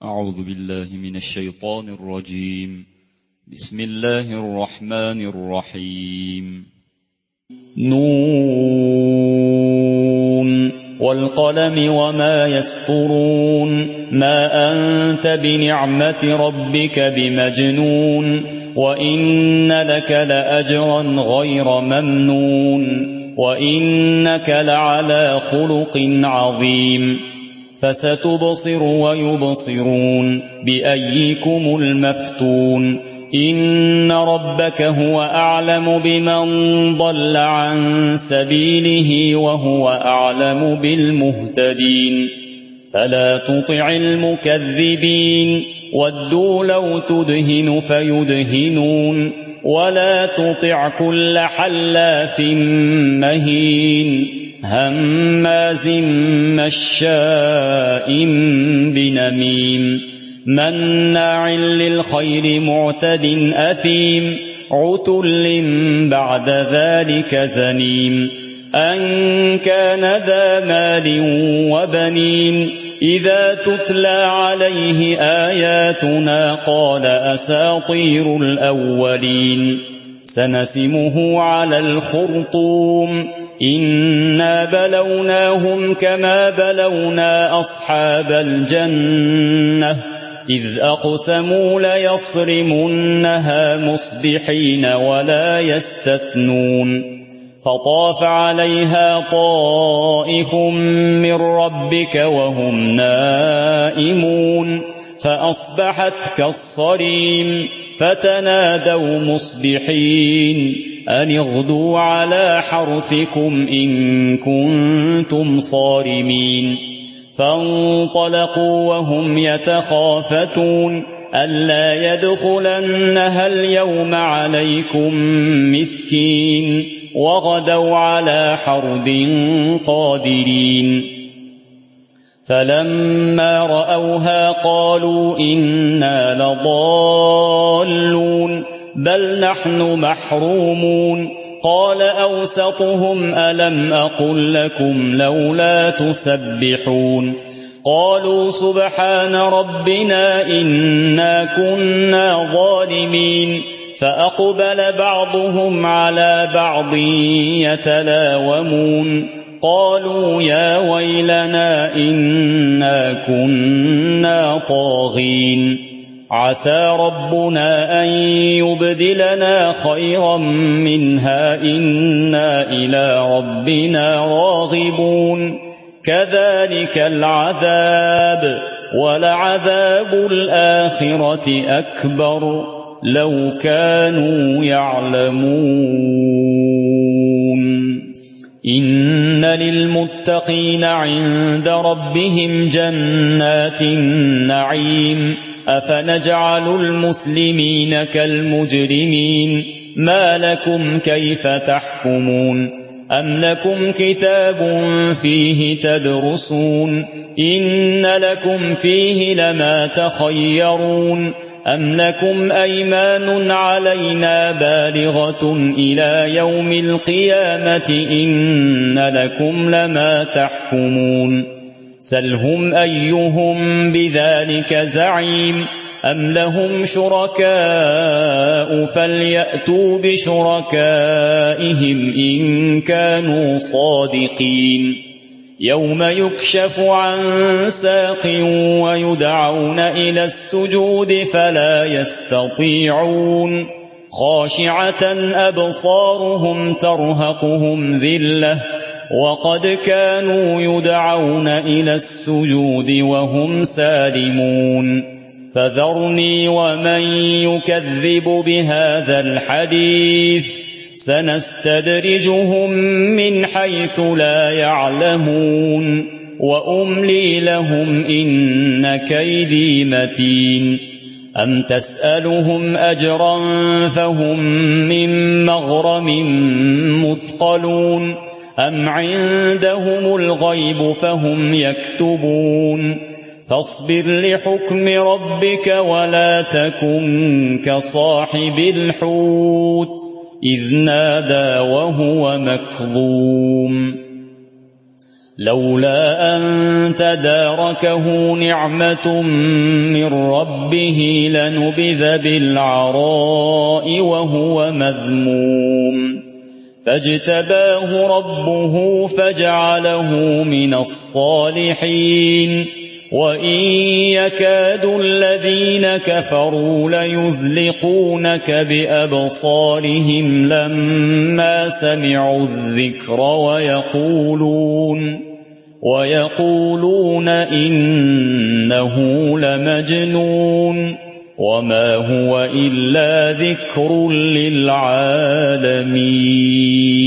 أعوذ بالله من الشيطان الرجيم. بسم الله الرحمن الرحيم. نون والقلم وما يسطرون ما أنت بنعمة ربك بمجنون وإن لك لأجرا غير ممنون وإنك لعلى خلق عظيم فستبصر ويبصرون بأيكم المفتون إن ربك هو أعلم بمن ضل عن سبيله وهو أعلم بالمهتدين فلا تطع المكذبين ودوا لو تدهن فيدهنون ولا تطع كل حلاف مهين هماز مشاء بنميم مناع للخير معتد أثيم عتل بعد ذلك زنيم أن كان ذا مال وبنين إذا تتلى عليه آياتنا قال أساطير الأولين سنسمه على الخرطوم إنا بلوناهم كما بلونا أصحاب الجنة إذ أقسموا ليصرمنها مصبحين ولا يستثنون فطاف عليها طائف من ربك وهم نائمون فأصبحت كالصريم فتنادوا مصبحين أن اغدوا على حرثكم إن كنتم صارمين فانطلقوا وهم يتخافتون ألا يدخلنها اليوم عليكم مسكين وغدوا على حرد قادرين فلما رأوها قالوا إنا لضالون بل نحن محرومون قال أوسطهم ألم أقل لكم لولا تسبحون قالوا سبحان ربنا إنا كنا ظالمين فأقبل بعضهم على بعض يتلاومون قالوا يا ويلنا إنا كنا طاغين عسى ربنا أن يبدلنا خيرا منها إنا إلى ربنا راغبون كذلك العذاب ولعذاب الآخرة أكبر لو كانوا يعلمون إن للمتقين عند ربهم جنات النعيم أفنجعل المسلمين كالمجرمين ما لكم كيف تحكمون أم لكم كتاب فيه تدرسون إن لكم فيه لما تخيرون أم لكم أيمان علينا بالغة إلى يوم القيامة إن لكم لما تحكمون سلهم أيهم بذلك زعيم أم لهم شركاء فليأتوا بشركائهم إن كانوا صادقين يوم يكشف عن ساق ويدعون إلى السجود فلا يستطيعون خاشعة أبصارهم ترهقهم ذلة وقد كانوا يدعون إلى السجود وهم سالمون فذرني ومن يكذب بهذا الحديث سنستدرجهم من حيث لا يعلمون وأملي لهم إن كيدي متين أم تسألهم أجرا فهم من مغرم مثقلون أم عندهم الغيب فهم يكتبون فاصبر لحكم ربك ولا تكن كصاحب الحوت إذ نادى وهو مكظوم لولا أن تداركه نعمة من ربه لنبذ بالعراء وهو مذموم فاجتباه ربه فجعله من الصالحين وإن يكاد الذين كفروا ليزلقونك بأبصارهم لما سمعوا الذكر ويقولون إنه لمجنون وما هو إلا ذكر للعالمين